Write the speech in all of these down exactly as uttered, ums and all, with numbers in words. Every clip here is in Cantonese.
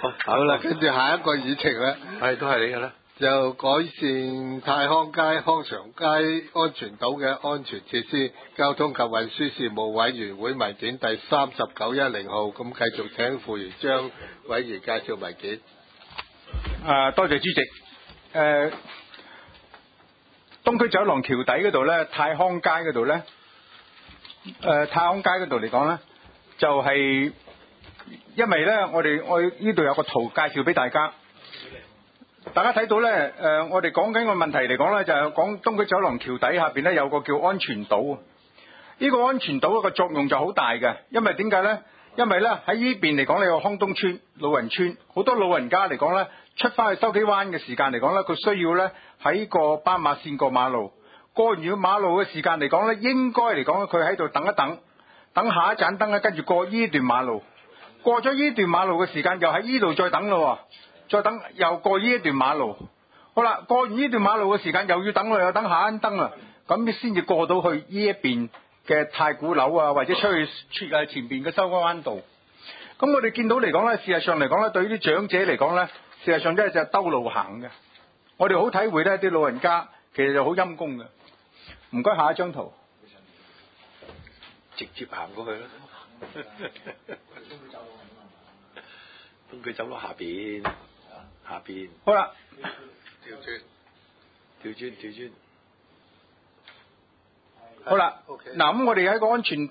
好啦，跟住下一個議程咧， 係都係你嘅啦。 就改善泰康街、康祥街安全島嘅安全設施，交通及運輸事務委員會文件第三十九一零號，咁繼續請副員張委員介紹文件。 啊，多謝主席。誒、呃，東區走廊橋底嗰度咧，泰康街嗰度咧，誒、呃，泰康街嗰度嚟講咧，就係、是、因為咧，我哋我呢度有個圖介紹俾大家。大家睇到咧，誒、呃，我哋講緊個問題嚟講咧，就係、是、講東區走廊橋底下邊咧有個叫安全島。呢、這個安全島個作用就好大嘅，因為點解咧？因為咧喺呢邊嚟講，你有康東村、老人村，好多老人家嚟講咧，出翻去筲箕灣嘅時間嚟講咧，佢需要咧喺個斑馬線過馬路。過完馬路嘅時間嚟講咧，應該嚟講佢喺度等一等，等下一盞燈咧，跟住過呢段馬路。過咗呢段馬路嘅時間，又喺呢度再等咯。再等又過呢一段馬路，好啦，過完呢段馬路嘅時間又要等啦，又等下一燈啦，咁先至過到去呢一邊嘅太古樓啊，或者出去出誒前邊嘅筲箕灣道。咁我哋見到嚟講咧，事實上嚟講咧，對於啲長者嚟講咧，事實上真係就係兜路行嘅。我哋好體會咧，啲老人家其實就好陰功嘅。唔該，下一張圖， 直接行過去啦。東區走廊下邊。下邊好啦， 調轉， 調轉，調轉， 好啦。嗱，咁我哋喺個安全，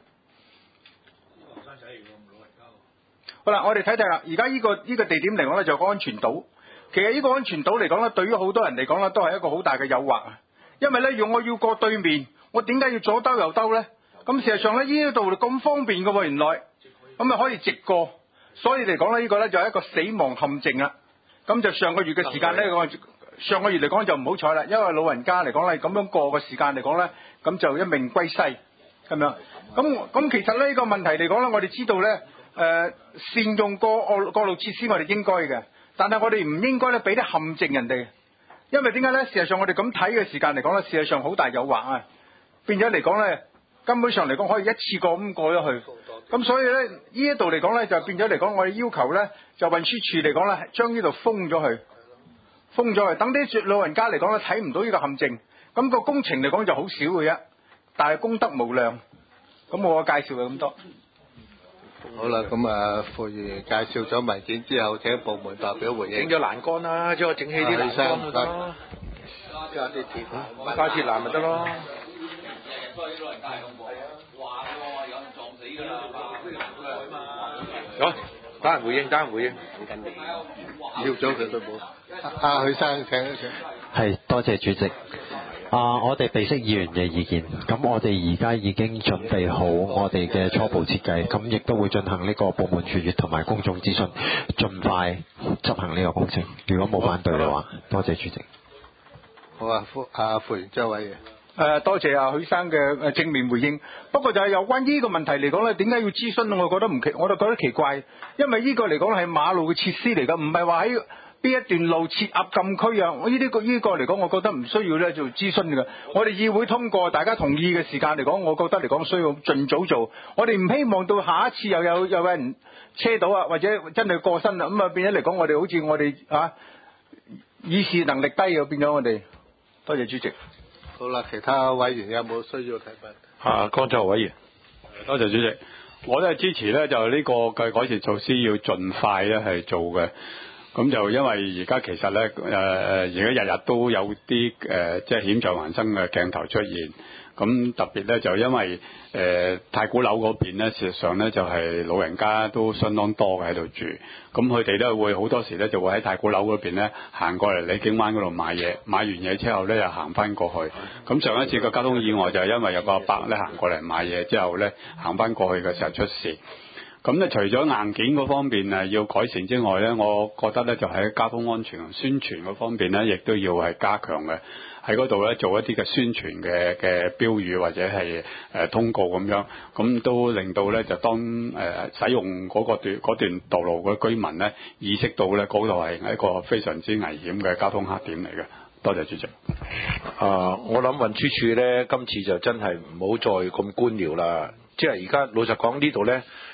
好啦，我哋睇睇啦。而家呢個呢個地點嚟講咧，就係個安全島。其實呢個安全島嚟講咧，對於好多人嚟講咧，都係一個好大嘅誘惑啊。因為咧，用我要過對面，我點解要左兜右兜咧？咁事實上咧，呢度咁方便嘅喎，原來咁啊可以直過。所以嚟講咧，呢個咧就係一個死亡陷阱啦。咁就上個月嘅時間咧，上個月嚟講就唔好彩啦，因為老人家嚟講咧咁樣過嘅時間嚟講咧，咁就一命歸西咁樣。咁咁其實呢、呢個問題嚟講咧，我哋知道咧，誒、呃、善用過路過路設施我哋應該嘅，但係我哋唔應該咧俾啲陷阱人哋，因為點解咧？事實上我哋咁睇嘅時間嚟講咧，事實上好大誘惑啊，變咗嚟講咧，根本上嚟講可以一次過咁過咗去。咁所以咧，呢一度嚟講咧，就變咗嚟講，我哋要求咧，就運輸署嚟講咧，將呢度封咗佢，封咗佢，等啲老人家嚟講咧睇唔到呢個陷阱。咁個工程嚟講就好少嘅啫，但係功德無量。咁我介紹就咁多。 好啦，咁啊，副員介紹咗文件之後，請部門代表回應。 整咗欄杆啦，將我整起啲欄杆咪得咯， 加啲鐵， 加鐵欄咪得咯。好，等人回應，等人回應。 要咗佢都冇。阿許生請一請。 係，多謝主席。啊，我哋備悉議員嘅意見，咁我哋而家已經準備好我哋嘅初步設計，咁亦都會進行呢個部門傳閱同埋公眾諮詢，盡快執行呢個工程。如果冇反對嘅話，多謝主席。 好啊，副啊副員張委員。 誒、呃，多謝阿許生嘅誒正面回應。不過就係有關呢個問題嚟講咧，點解要諮詢？我覺得唔奇，我就覺得奇怪，因為呢個嚟講係馬路嘅設施嚟㗎，唔係話喺邊一段路設立禁區啊！我呢啲個呢個嚟講，我覺得唔需要咧做諮詢㗎。我哋議會通過，大家同意嘅時間嚟講，我覺得嚟講需要盡早做。我哋唔希望到下一次又有又有人車到啊，或者真係過身啦，咁啊變咗嚟講，我哋好似我哋啊議事能力低啊，變咗我哋。多謝主席。 好啦，其他委員有冇需要提問？ 啊，江州委員，多謝主席。我都係支持咧，就呢個嘅改善措施要盡快咧係做嘅。咁就因為而家其實咧，誒誒，而家日日都有啲誒、呃，即係險象環生嘅鏡頭出現。咁特別咧，就因為誒、呃、太古樓嗰邊咧，事實上咧就係、是、老人家都相當多嘅喺度住。咁佢哋都會好多時咧，就會喺太古樓嗰邊咧行過嚟李景灣嗰度買嘢，買完嘢之後咧又行翻過去。咁上一次個交通意外就係因為有個阿伯咧行過嚟買嘢之後咧行翻過去嘅時候出事。咁咧，除咗硬件嗰方面誒要改善之外咧，我覺得咧就喺交通安全同宣傳嗰方面咧，亦都要係加強嘅。喺嗰度咧做一啲嘅宣傳嘅嘅標語或者係誒、呃、通告咁樣，咁都令到咧就當誒、呃、使用嗰個段嗰段道路嘅居民咧意識到咧嗰度係一個非常之危險嘅交通黑點嚟嘅。多謝主席。 啊，我諗運輸署咧今次就真係唔好再咁官僚啦。即係而家老實講呢度咧，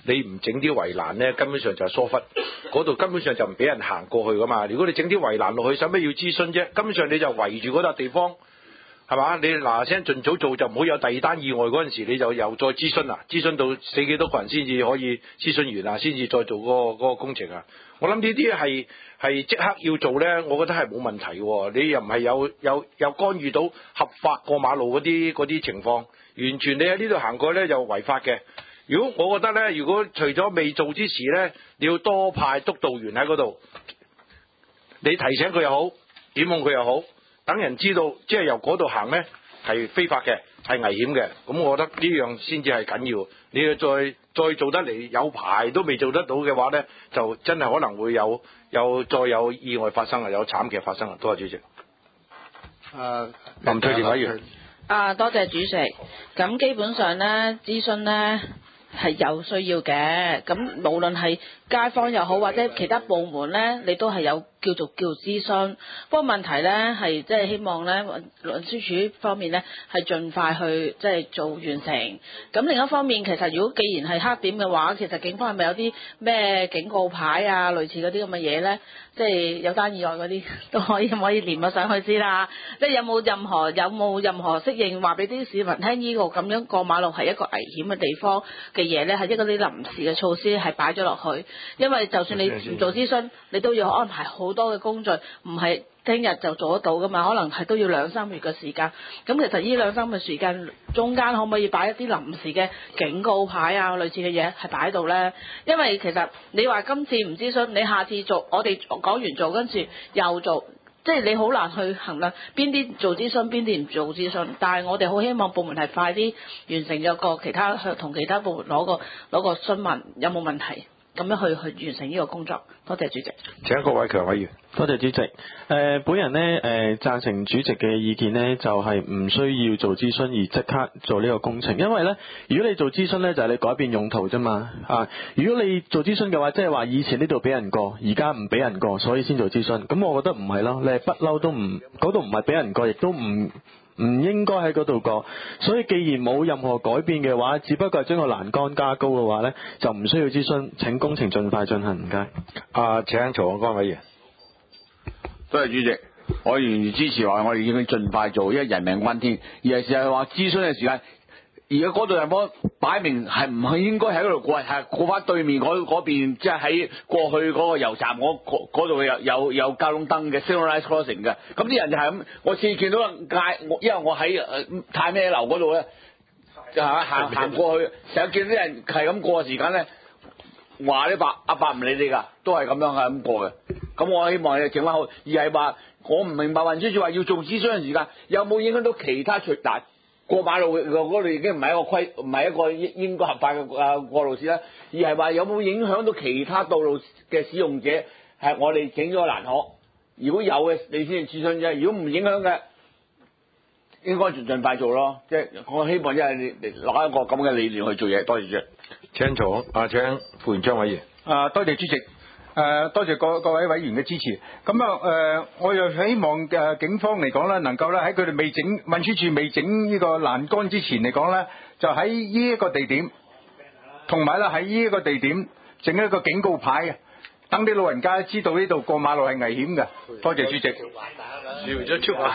你唔整啲圍欄咧，根本上就係疏忽，嗰度根本上就唔俾人行過去噶嘛。如果你整啲圍欄落去，使乜要諮詢啫？根本上你就圍住嗰笪地方，係嘛？你嗱嗱聲盡早做，就唔好有第二單意外嗰陣時，你就又再諮詢啦，諮詢到死幾多個人先至可以諮詢完啊，先至再做嗰個嗰個工程啊。我諗呢啲係係即刻要做咧，我覺得係冇問題喎。你又唔係有有有干預到合法過馬路嗰啲嗰啲情況，完全你喺呢度行過咧就違法嘅。如果我覺得咧，如果除咗未做之時咧，你要多派督導員喺嗰度，你提醒佢又好，檢控佢又好，等人知道即係由嗰度行咧係非法嘅，係危險嘅。咁我覺得呢樣先至係緊要。你要再再做得嚟有排都未做得到嘅話咧，就真係可能會有有再有意外發生啊，有慘劇發生啊。多謝主席。 啊， 林翠蓮委員。 啊，多謝主席。咁基本上咧，諮詢咧係有需要嘅。咁無論係街坊又好，或者其他部門咧，你都係有叫做叫諮詢。不過問題咧係即係希望咧運輸署方面咧係盡快去即係做完成。咁另一方面，其實如果既然係黑點嘅話，其實警方係咪有啲咩警告牌啊，類似嗰啲咁嘅嘢咧？即係有單意外嗰啲都可以唔可以連咗上去先啦？即係有冇任何有冇任何適應話俾啲市民聽？呢個咁樣過馬路係一個危險嘅地方嘅嘢咧，係一個啲臨時嘅措施係擺咗落去。因為就算你唔做諮詢，你都要安排好多嘅工序，唔係聽日就做得到噶嘛，可能係都要兩三個月嘅時間。咁其實呢兩三個月時間中間可唔可以擺一啲臨時嘅警告牌啊，類似嘅嘢係擺喺度呢？因為其實你話今次唔諮詢，你下次做，我哋講完做跟住又做，即係你好難去衡量邊啲做諮詢，邊啲唔做諮詢。但係我哋好希望部門係快啲完成咗個其他同其他部門攞個攞個詢問有冇問題。咁樣去去完成呢個工作。多謝主席。 請郭偉強委員。 多謝主席。誒、呃，本人呢誒、呃、贊成主席嘅意見呢，就係、是、唔需要做諮詢而即刻做呢個工程，因為呢，如果你做諮詢呢，就係、是、你改變用途啫嘛。啊，如果你做諮詢嘅話，即係話以前呢度俾人過，而家唔俾人過，所以先做諮詢。咁我覺得唔係咯，你係不嬲都唔嗰度唔係俾人過，亦都唔。唔應該喺嗰度過，所以既然冇任何改變嘅話，只不過係將個欄杆加高嘅話呢，就唔需要諮詢。請工程盡快進行，唔該。 啊，請曹永光委員。 多謝主席，我完全支持話我哋應該盡快做，因為人命關天。而係事實話諮詢嘅時間，而家嗰度地方擺明係唔係應該喺嗰度過，係過翻對面嗰嗰邊，即係喺過去嗰個油站嗰度有有有交通燈嘅 signalized crossing 嘅。咁啲人就係咁，我次見到街，我因為我喺誒太咩樓嗰度咧，就係行行過去，成日見啲人係咁過嘅時間咧，話呢伯阿伯唔理你㗎，都係咁樣係咁過嘅。咁我希望你整翻好，而係話我唔明白運輸署話要做諮詢嘅時間，有冇影響到其他出嗱？過馬路嗰度已經唔係一個規，唔係一個應應該合法嘅誒過路線啦，而係話有冇影響到其他道路嘅使用者？係我哋整咗個欄河，如果有嘅你先至諮詢啫。如果唔影響嘅，應該盡盡快做咯。即係我希望即係你攞一個咁嘅理念去做嘢。多謝主席。 請坐啊，請副員張委員。 啊，多謝主席。誒、呃，多謝各各位委員嘅支持。咁啊，誒、呃，我又希望誒、呃、警方嚟講咧，能夠咧喺佢哋未整運輸署未整呢個欄杆之前嚟講咧，就喺呢一個地點，同埋咧喺呢一個地點整一個警告牌嘅，等啲老人家知道呢度過馬路係危險嘅。多謝主席。 笑咗出嚟。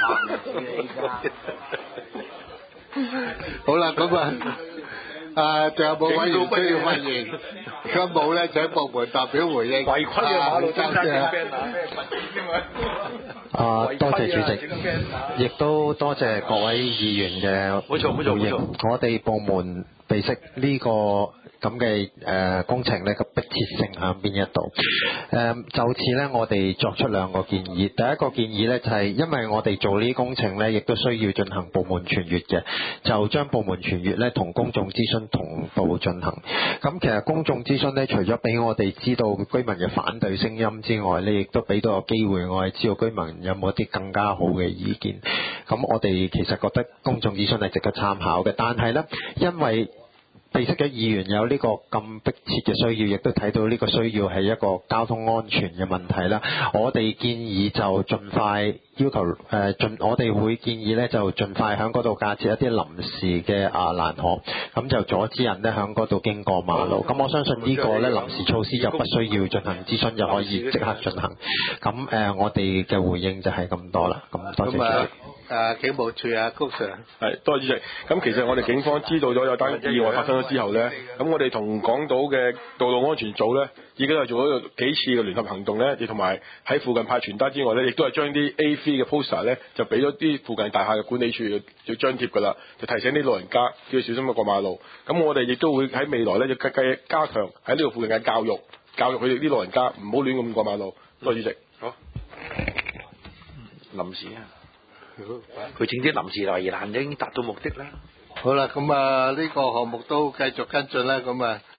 好啦，咁啊。啊，仲有冇委員需要發言？如果冇咧，請部門代表回應。 違規嘅馬路中間嘅 banner 啊，多謝主席，亦都多謝各位議員嘅冇錯冇錯冇錯。 我哋部門備悉呢個咁嘅誒工程咧嘅迫切性喺邊一度？誒、呃、就此咧，我哋作出兩個建議。第一個建議咧就係、是、因為我哋做呢啲工程咧，亦都需要進行部門傳閱嘅，就將部門傳閱咧同公眾諮詢同步進行。咁其實公眾諮詢咧，除咗俾我哋知道居民嘅反對聲音之外咧，亦都俾到個機會我哋知道居民有冇一啲更加好嘅意見。咁我哋其實覺得公眾諮詢係值得參考嘅，但係咧因為地識嘅議員有呢個咁迫切嘅需要，亦都睇到呢個需要係一個交通安全嘅問題啦。我哋建議就盡快要求誒、呃、盡，我哋會建議咧就盡快喺嗰度架設一啲臨時嘅啊欄河，咁就阻止人咧喺嗰度經過馬路。咁我相信呢個咧臨時措施就不需要進行諮詢，就可以即刻進行。咁誒、呃，我哋嘅回應就係咁多啦。咁多謝主席。 誒警務處啊，高 Sir。 係，多謝主席。咁其實我哋警方知道咗有單意外發生咗之後呢，咁我哋同港島嘅道路安全組呢，已經係做咗幾次嘅聯合行動呢，亦同埋喺附近派傳單之外呢，亦都係將啲 A 三 嘅 poster 呢，就俾咗啲附近大廈嘅管理處要張貼㗎啦，就提醒啲老人家叫小心咁過馬路。咁我哋亦都會喺未來呢，就繼續加強喺呢度附近嘅教育，教育佢哋啲老人家唔好亂咁過馬路。多謝主席。 好。臨時啊。佢整啲臨時圍欄已經達到目的啦。 好啦，咁啊呢個項目都繼續跟進啦，咁啊。